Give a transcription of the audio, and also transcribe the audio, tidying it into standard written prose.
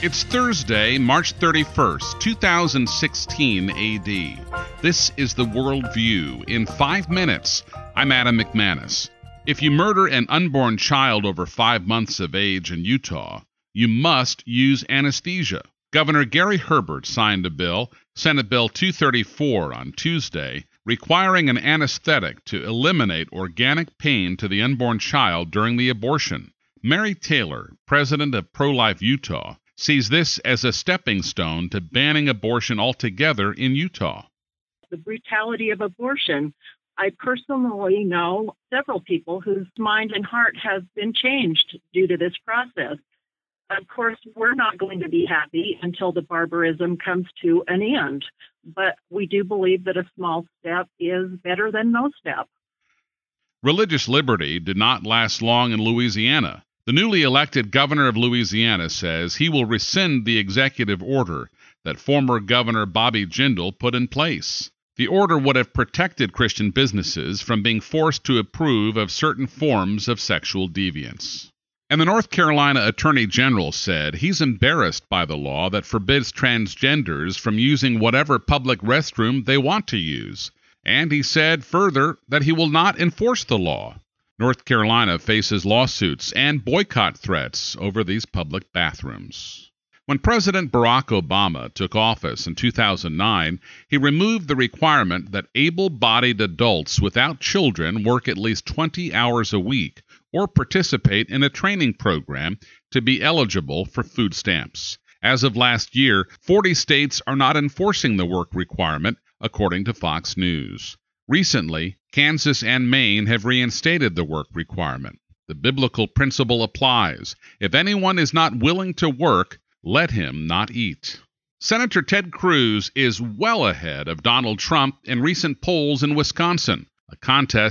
It's Thursday, March 31st, 2016 AD. This is the World View in 5 minutes. I'm Adam McManus. If you murder an unborn child over 5 months of age in Utah, you must use anesthesia. Governor Gary Herbert signed a bill, Senate Bill 234, on Tuesday, requiring an anesthetic to eliminate organic pain to the unborn child during the abortion. Mary Taylor, president of Pro-Life Utah, sees this as a stepping stone to banning abortion altogether in Utah. The brutality of abortion. I personally know several people whose mind and heart has been changed due to this process. Of course, we're not going to be happy until the barbarism comes to an end, but we do believe that a small step is better than no step. Religious liberty did not last long in Louisiana. The newly elected governor of Louisiana says he will rescind the executive order that former Governor Bobby Jindal put in place. The order would have protected Christian businesses from being forced to approve of certain forms of sexual deviance. And the North Carolina Attorney General said he's embarrassed by the law that forbids transgenders from using whatever public restroom they want to use. And he said further that he will not enforce the law. North Carolina faces lawsuits and boycott threats over these public bathrooms. When President Barack Obama took office in 2009, he removed the requirement that able-bodied adults without children work at least 20 hours a week or participate in a training program to be eligible for food stamps. As of last year, 40 states are not enforcing the work requirement, according to Fox News. Recently, Kansas and Maine have reinstated the work requirement. The biblical principle applies. If anyone is not willing to work, let him not eat. Senator Ted Cruz is well ahead of Donald Trump in recent polls in Wisconsin, a contest